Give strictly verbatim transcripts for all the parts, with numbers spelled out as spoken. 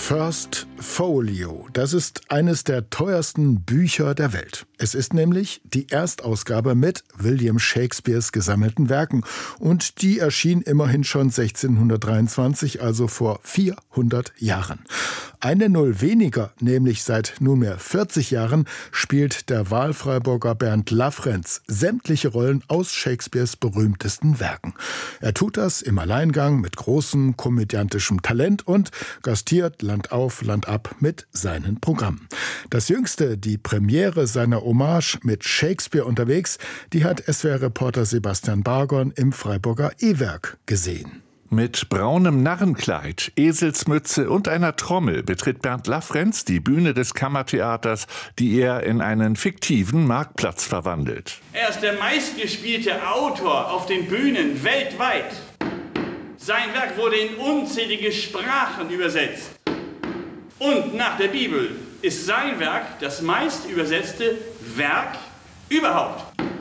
First Folio, das ist eines der teuersten Bücher der Welt. Es ist nämlich die Erstausgabe mit William Shakespeares gesammelten Werken. Und die erschien immerhin schon sechzehnhundertdreiundzwanzig, also vor vierhundert Jahren. Eine Null weniger, nämlich seit nunmehr vierzig Jahren, spielt der Wahlfreiburger Bernd Lafrenz sämtliche Rollen aus Shakespeares berühmtesten Werken. Er tut das im Alleingang mit großem komödiantischem Talent und gastiert Land auf, Land ab mit seinen Programmen. Das jüngste, die Premiere seiner Hommage mit Shakespeare unterwegs, die hat S W R-Reporter Sebastian Bargon im Freiburger E-Werk gesehen. Mit braunem Narrenkleid, Eselsmütze und einer Trommel betritt Bernd Lafrenz die Bühne des Kammertheaters, die er in einen fiktiven Marktplatz verwandelt. Er ist der meistgespielte Autor auf den Bühnen weltweit. Sein Werk wurde in unzählige Sprachen übersetzt. Und nach der Bibel ist sein Werk das meist übersetzte Werk überhaupt.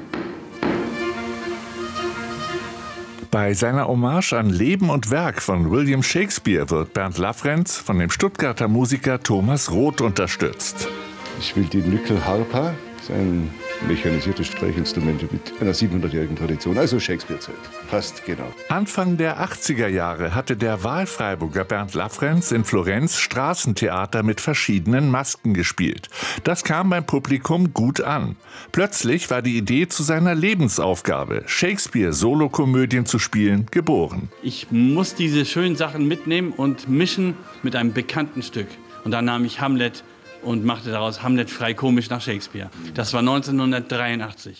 Bei seiner Hommage an Leben und Werk von William Shakespeare wird Bernd Lafrenz von dem Stuttgarter Musiker Thomas Roth unterstützt. Ich spiele die Nyckelharpa, das ist ein mechanisiertes Streichinstrument mit einer siebenhundertjährigen Tradition, also Shakespeare-Zeit. Passt genau. Anfang der achtziger Jahre hatte der Wahlfreiburger Bernd Lafrenz in Florenz Straßentheater mit verschiedenen Masken gespielt. Das kam beim Publikum gut an. Plötzlich war die Idee zu seiner Lebensaufgabe, Shakespeare-Solokomödien zu spielen, geboren. Ich muss diese schönen Sachen mitnehmen und mischen mit einem bekannten Stück. Und dann nahm ich Hamlet und machte daraus Hamlet frei komisch nach Shakespeare. Das war neunzehnhundertdreiundachtzig.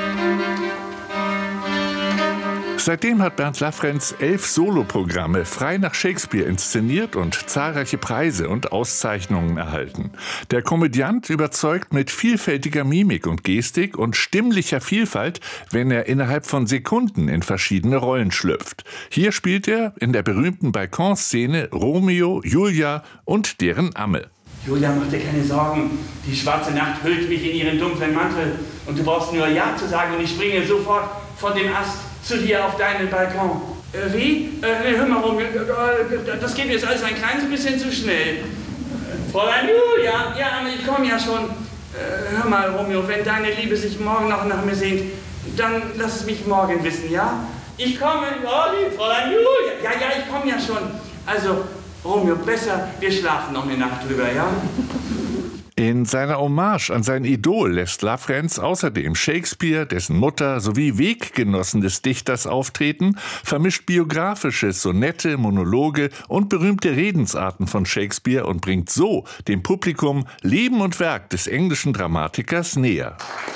Seitdem hat Bernd Lafrenz elf Soloprogramme frei nach Shakespeare inszeniert und zahlreiche Preise und Auszeichnungen erhalten. Der Komödiant überzeugt mit vielfältiger Mimik und Gestik und stimmlicher Vielfalt, wenn er innerhalb von Sekunden in verschiedene Rollen schlüpft. Hier spielt er in der berühmten Balkonszene Romeo, Julia und deren Amme. Julia, mach dir keine Sorgen. Die schwarze Nacht hüllt mich in ihren dunklen Mantel. Und du brauchst nur Ja zu sagen und ich springe sofort von dem Ast zu dir auf deinen Balkon. Äh, wie? Äh, hör mal, Romeo, das geht mir jetzt alles ein kleines bisschen zu schnell. Fräulein Julia, ja, ich komme ja schon. Äh, hör mal, Romeo, wenn deine Liebe sich morgen noch nach mir sehnt, dann lass es mich morgen wissen, ja? Ich komme, oh, lieb, Fräulein Julia. Ja, ja, ich komme ja schon. Also, Romeo, besser, wir schlafen noch eine Nacht drüber, ja? In seiner Hommage an sein Idol lässt Lafrenz außerdem Shakespeare, dessen Mutter sowie Weggenossen des Dichters auftreten, vermischt biografische Sonette, Monologe und berühmte Redensarten von Shakespeare und bringt so dem Publikum Leben und Werk des englischen Dramatikers näher.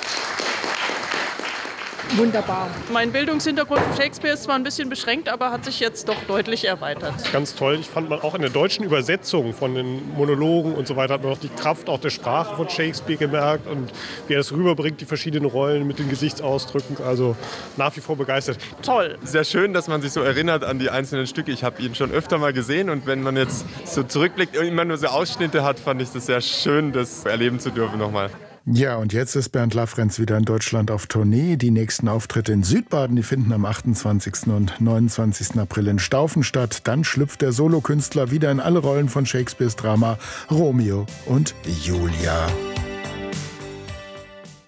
Wunderbar. Mein Bildungshintergrund von Shakespeare ist zwar ein bisschen beschränkt, aber hat sich jetzt doch deutlich erweitert. Ganz toll. Ich fand man auch in der deutschen Übersetzung von den Monologen und so weiter hat man auch die Kraft auch der Sprache von Shakespeare gemerkt und wie er das rüberbringt, die verschiedenen Rollen mit den Gesichtsausdrücken. Also nach wie vor begeistert. Toll. Sehr schön, dass man sich so erinnert an die einzelnen Stücke. Ich habe ihn schon öfter mal gesehen und wenn man jetzt so zurückblickt und immer nur so Ausschnitte hat, fand ich das sehr schön, das erleben zu dürfen nochmal. Ja, und jetzt ist Bernd Lafrenz wieder in Deutschland auf Tournee. Die nächsten Auftritte in Südbaden, die finden am achtundzwanzigsten und neunundzwanzigsten April in Staufen statt. Dann schlüpft der Solokünstler wieder in alle Rollen von Shakespeares Drama Romeo und Julia.